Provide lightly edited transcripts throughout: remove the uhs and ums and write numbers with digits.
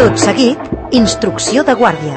Tot seguit, instrucció de guàrdia.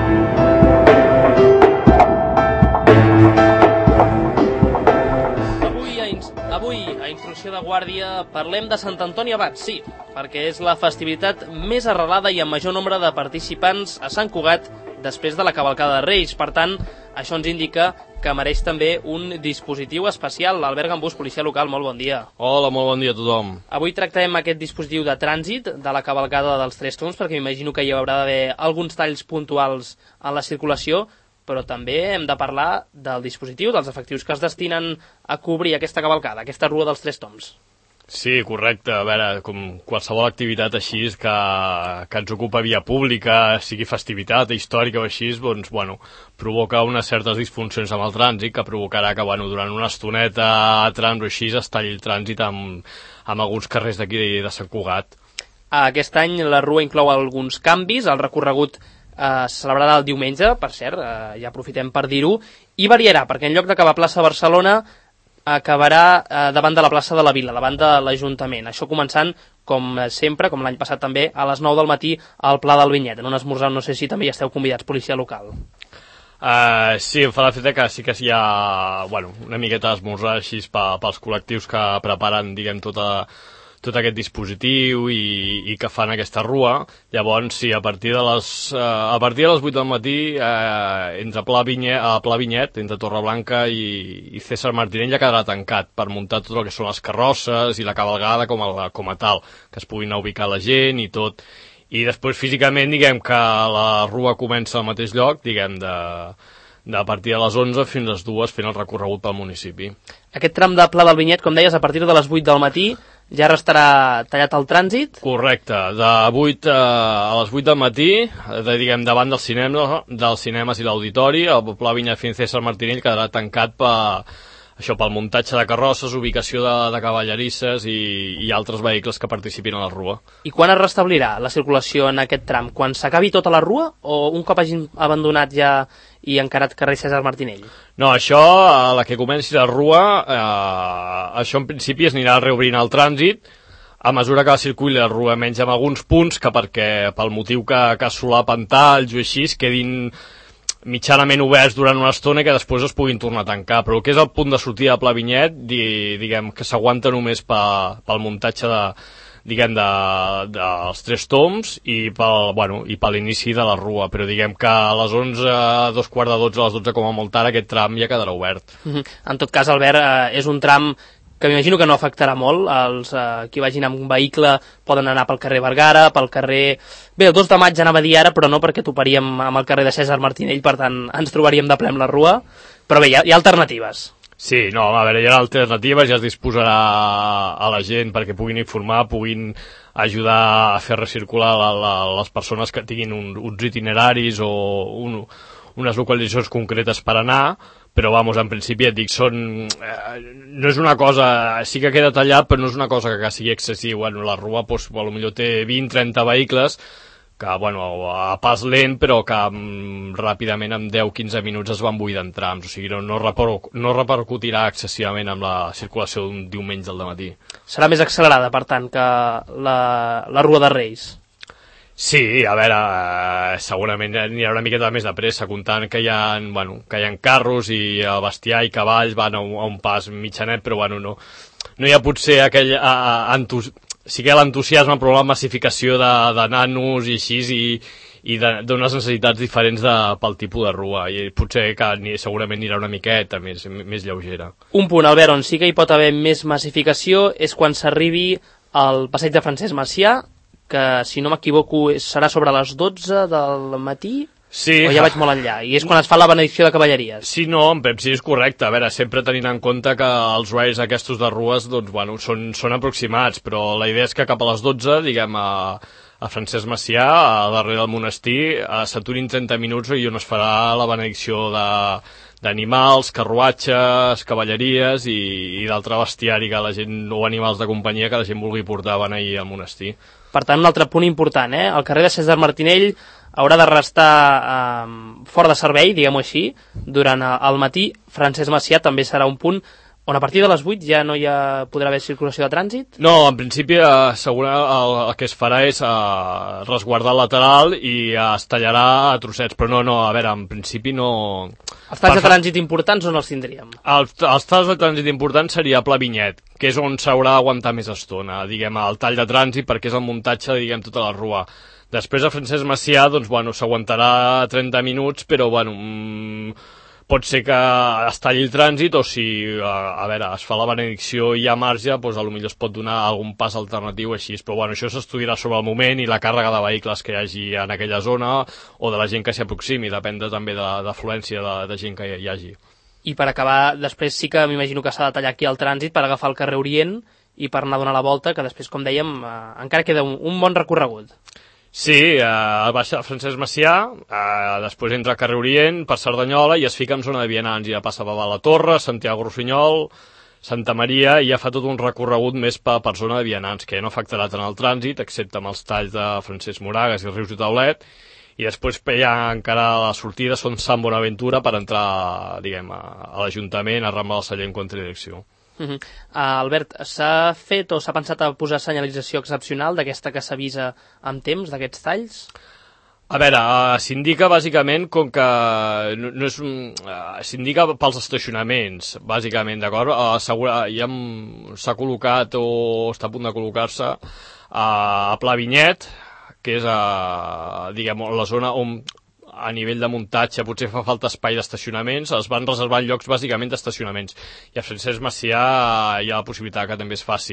Avui, a Instrucció de Guàrdia, parlem de Sant Antoni Abat, sí, perquè és la festivitat més arrelada i amb major nombre de participants a Sant Cugat després de la cavalcada de Reis. Per tant, això ens indica que mereix també un dispositiu especial. Albert Gambús, policia local, molt bon dia. Hola, molt bon dia a tothom. Avui tractem aquest dispositiu de trànsit de la cavalcada dels Tres Tombs, perquè m'imagino que hi haurà d'haver alguns talls puntuals en la circulació, però també hem de parlar del dispositiu, dels efectius que es destinen a cobrir aquesta cavalcada, aquesta rua dels Tres Tombs. Sí, correcte. A veure, com qualsevol activitat així que ens ocupa via pública, sigui festivitat, històrica o així, doncs, bueno, provoca unes certes disfuncions amb el trànsit que provocarà que, bueno, durant una estoneta a trams o així es talli el trànsit amb alguns carrers d'aquí de Sant Cugat. Aquest any la rua inclou alguns canvis, el recorregut se celebrarà el diumenge, per cert, ja aprofitem per dir-ho, i variarà, perquè en lloc d'acabar a plaça Barcelona, acabarà davant de la plaça de la Vila, davant de l'Ajuntament. Això començant, com sempre, com l'any passat també, a les 9 del matí al Pla del Vinyet, en un esmorzar, no sé si també hi esteu convidats, policia local. Sí, em fa l'efecte que sí que hi ha, bueno, una miqueta d'esmorzar així pels col·lectius que preparen, diguem, tot aquest dispositiu i que fan aquesta rua. Llavors, sí, a partir de les 8 del matí, entre Pla Vinyet, entre Torreblanca i César Martinell ja quedarà tancat per muntar tot el que són les carrosses i la cavalgada com a tal, que es puguin ubicar la gent i tot. I després, físicament, diguem que la rua comença al mateix lloc, diguem, de partir de les 11 fins a les 2 fent el recorregut pel municipi. Aquest tram de Pla del Vinyet, com deies, a partir de les 8 del matí ja restarà tallat el trànsit? Correcte, de 8 a les 8 del matí, diguem, davant dels cinemes i l'auditori, el Pla Vinyet fins César Martinell quedarà tancat pel muntatge de carrosses, ubicació de cavallerisses i altres vehicles que participin a la rua. I quan es restablirà la circulació en aquest tram? Quan s'acabi tota la rua o un cop hagin abandonat ja i encarat carrer César Martinell? No, això, a la que comenci la rua, això en principi es anirà reobrint el trànsit a mesura que circuli la rua, menys en alguns punts que pel motiu que solapen talls o així, quedin mitjanament oberts durant una estona i que després es puguin tornar a tancar, però el que és el punt de sortida de Pla Vinyet, diguem que s'aguanta només pel muntatge dels Tres Tombs i per l'inici de la rua, però diguem que a les 11, a 11:45, a les 12 com a molt tard, aquest tram ja quedarà obert. En tot cas, Albert, és un tram que m'imagino que no afectarà molt. Els qui vagin amb un vehicle poden anar pel carrer Vergara, pel carrer... Bé, el 2 de maig anava a dir ara, però no, perquè toparíem amb el carrer de César Martinell, per tant ens trobaríem de ple amb la rua, però bé, hi ha alternatives. Sí, no, a veure, hi ha alternatives, ja es disposarà a la gent perquè puguin informar, puguin ajudar a fer recircular les persones que tinguin uns itineraris o unes localitzacions concretes per anar, però en principi et dic, no és una cosa, sí que queda tallat, però no és una cosa que sigui excessiu. Bueno, la rua potser té 20-30 vehicles, que, a pas lent, però que ràpidament, en 10-15 minuts, es van buidant trams. O sigui, no repercutirà excessivament amb la circulació d'un diumenge al dematí. Serà més accelerada, per tant, que la Rua de Reis? Sí, a veure, segurament anirà una miqueta més de pressa, comptant que hi ha carros i bestiar i cavalls van a un pas mitjanet, però no hi ha potser aquell... Sí que hi ha l'entusiasme, però la massificació de nanos i així, i d'unes necessitats diferents pel tipus de rua, i potser que segurament anirà una miqueta més lleugera. Un punt, Albert, on sí que hi pot haver més massificació és quan s'arribi al passeig de Francesc Macià, que, si no m'equivoco, serà sobre les 12 del matí, sí, o ja vaig molt enllà, i és quan es fa la benedicció de cavalleries. Sí, no, en principi és correcte. A veure, sempre tenint en compte que els horaris aquests de rues són aproximats, però la idea és que cap a les 12, diguem, a Francesc Macià, a darrere del monestir, s'aturin 30 minuts i on es farà la benedicció d'animals, carruatges, cavalleries i d'altre bestiari que la gent, o animals de companyia que la gent vulgui portar a beneir al monestir. Per tant, un altre punt important, el carrer de César Martinell haurà de restar fora de servei, diguem-ho així, durant el matí. Francesc Macià també serà un punt on a partir de les 8 ja no podrà haver circulació de trànsit? No, en principi el que es farà és resguardar el lateral i es tallarà a trossets, però no, a veure, en principi no... Els talls de trànsit importants on els tindríem? Els talls de trànsit importants seria Pla Vinyet, que és on s'haurà d'aguantar més estona, diguem, el tall de trànsit, perquè és el muntatge, diguem, tota la rua. Després a Francesc Macià, doncs, bueno, s'aguantarà 30 minuts, però, bueno, pot ser que es talli el trànsit o si, a veure, es fa la benedicció i hi ha marge, doncs potser es pot donar algun pas alternatiu així, però bueno, això s'estudiarà sobre el moment i la càrrega de vehicles que hi hagi en aquella zona o de la gent que s'hi aproximi, depèn també de l'afluència de gent que hi hagi. I per acabar, després sí que m'imagino que s'ha de tallar aquí el trànsit per agafar el carrer Orient i per anar a donar la volta, que després, com dèiem, encara queda un bon recorregut. Sí, baixa Francesc Macià, després entra al carrer Orient, per Cerdanyola, i es fica en zona de vianants, i ja passa per la Torre, Santiago Rossinyol, Santa Maria, i ja fa tot un recorregut més per zona de vianants, que ja no afectarà tant el trànsit, excepte amb els talls de Francesc Moragas i Rius i Taulet, i després ja encara la sortida són Sant Bonaventura per entrar, diguem, a l'Ajuntament, a Rambla del Celler en contradirecció. Albert, s'ha fet o s'ha pensat a posar senyalització excepcional d'aquesta que s'avisa amb temps, d'aquests talls? A veure, s'indica bàsicament com que no és s'indica pels estacionaments, bàsicament, d'acord? Ja s'ha col·locat o està a punt de col·locar-se a Pla Vinyet, que és diguem, la zona on a nivell de muntatge potser fa falta espai d'estacionaments, es van reservar llocs bàsicament d'estacionaments, i a Francesc Macià hi ha la possibilitat que també es faci.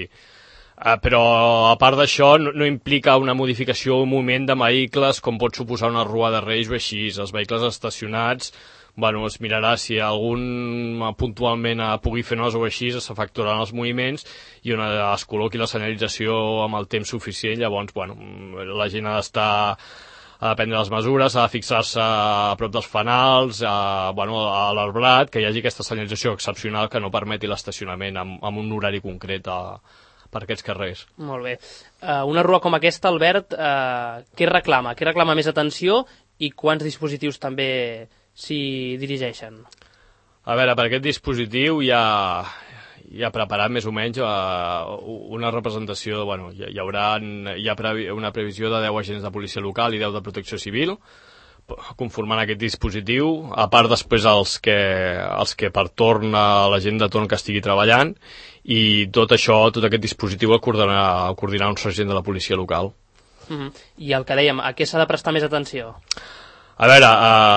Però a part d'això no implica una modificació o un moviment de vehicles com pot suposar una rua de Reis o així. Els vehicles estacionats, bueno, es mirarà si algun puntualment pugui fer nosa o així, s'efectuaran els moviments i on es col·loqui la senyalització amb el temps suficient. Llavors, bueno, la gent ha d'estar a prendre les mesures, ha de fixar-se a prop dels fanals, a l'arbrat, que hi hagi aquesta senyalització excepcional que no permeti l'estacionament amb un horari concret per aquests carrers. Molt bé. Una rua com aquesta, Albert, què reclama? Què reclama més atenció i quants dispositius també s'hi dirigeixen? A veure, per aquest dispositiu hi ha preparat més o menys una representació, bueno, hi ha una previsió de 10 agents de policia local i 10 de protecció civil conformant aquest dispositiu, a part després els que per torn a la gent de torn que estigui treballant, i tot aquest dispositiu el coordinar un sergent de la policia local. I el que dèiem, a què s'ha de prestar més atenció? A veure,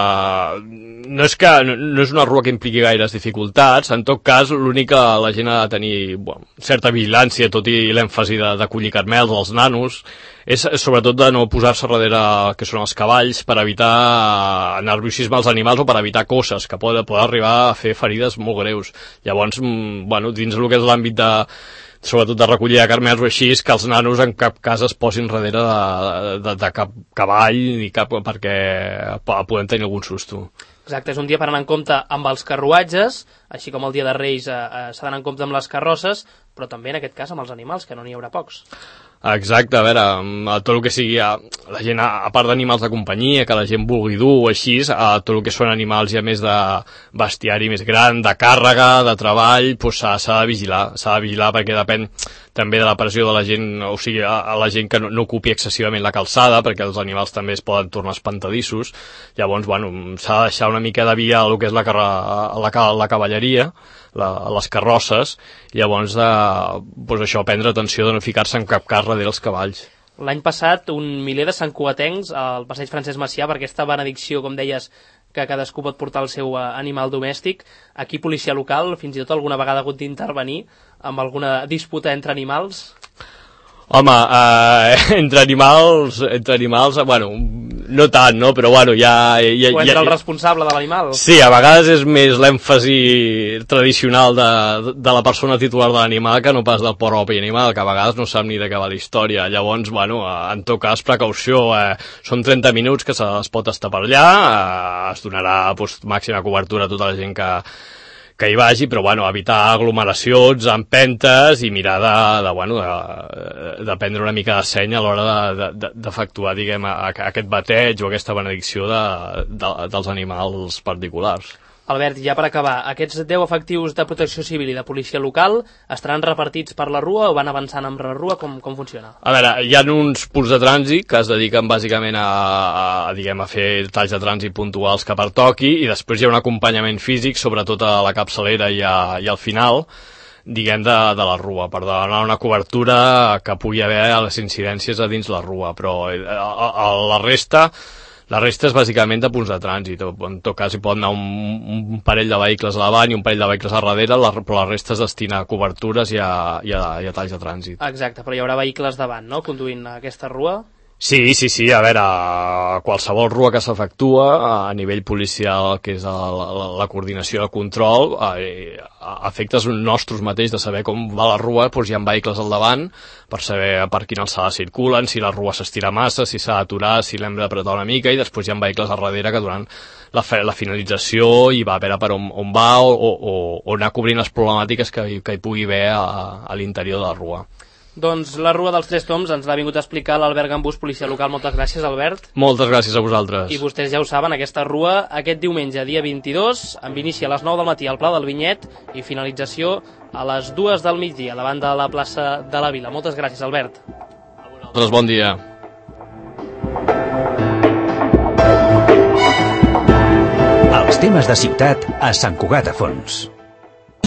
no és una rua que impliqui gaires dificultats, en tot cas l'únic que la gent ha de tenir certa vigilància, tot i l'èmfasi de collir carmels als nanos, és sobretot de no posar-se darrere que són els cavalls per evitar nerviosisme als animals o per evitar coses que poden arribar a fer ferides molt greus. Llavors, dins el que és l'àmbit sobretot de recollir de carmels o així, que els nanos en cap cas es posin darrere de cap cavall ni perquè poden tenir algun susto. Exacte, és un dia per anar en compte amb els carruatges, així com el dia de Reis s'ha d'anar en compte amb les carrosses, però també en aquest cas amb els animals, que no n'hi haurà pocs. Exacte, a veure, tot el que sigui la gent, a part d'animals de companyia que la gent vulgui dur o així, tot el que són animals ja més de bestiari més gran, de càrrega, de treball, doncs s'ha de vigilar perquè depèn també de la pressió de la gent, o sigui, a la gent que no ocupi excessivament la calçada, perquè els animals també es poden tornar espantadissos. Llavors, s'ha de deixar una mica de via el que és la cavalleria, les carrosses, llavors això, prendre atenció de no ficar-se en cap cas darrere els cavalls. L'any passat un miler de santcugatencs al passeig Francesc Macià per aquesta benedicció, com deies, que cadascú pot portar el seu animal domèstic. Aquí policia local fins i tot alguna vegada ha hagut d'intervenir amb alguna disputa entre animals? Home, entre animals, bueno, no tant, no? Però bueno, ja... O entre el responsable de l'animal? Sí, a vegades és més l'èmfasi tradicional de la persona titular de l'animal que no pas del propi animal, que a vegades no sap ni de què va la història. Llavors, bueno, en tot cas, precaució, són 30 minuts que es pot estar per allà, es donarà màxima cobertura a tota la gent que hi vagi, però evitar aglomeracions, empentes i mirar de prendre una mica de seny a l'hora d'efectuar, diguem, aquest bateig o aquesta benedicció dels animals particulars. Albert, ja per acabar, aquests 10 efectius de protecció civil i de policia local estaran repartits per la Rua o van avançant amb la Rua? Com funciona? A veure, hi ha uns punts de trànsit que es dediquen bàsicament a fer talls de trànsit puntuals que pertoqui, i després hi ha un acompanyament físic, sobretot a la capçalera i al final, diguem, de la Rua, per donar una cobertura que pugui haver a les incidències a dins la Rua, però la resta és bàsicament de punts de trànsit. En tot cas hi pot anar un parell de vehicles a davant i un parell de vehicles a darrere, però la resta es destina a cobertures i a talls de trànsit. Exacte, però hi haurà vehicles davant, no?, conduint aquesta Rua? Sí, a veure, qualsevol Rua que s'efectua a nivell policial, que és la coordinació de control, a efectes nostres mateix de saber com va la Rua, doncs hi ha vehicles al davant per saber per quina alçada circulen, si la Rua s'estira massa, si s'ha d'aturar, si l'hem d'apretar una mica, i després hi ha vehicles al darrere que durant la finalització hi va a veure per on va o anar cobrint les problemàtiques que hi pugui haver a l'interior de la Rua. Doncs la Rua dels Tres Tombs ens l'ha vingut a explicar l'Albert Gambús, policia local. Moltes gràcies, Albert. Moltes gràcies a vosaltres. I vostès ja ho saben, aquesta Rua aquest diumenge, dia 22, amb inici a les 9 del matí al Pla del Vinyet i finalització a les 2 del migdia davant de la plaça de la Vila. Moltes gràcies, Albert. A vosaltres, bon dia. Els temes de ciutat a Sant Cugat a Fons.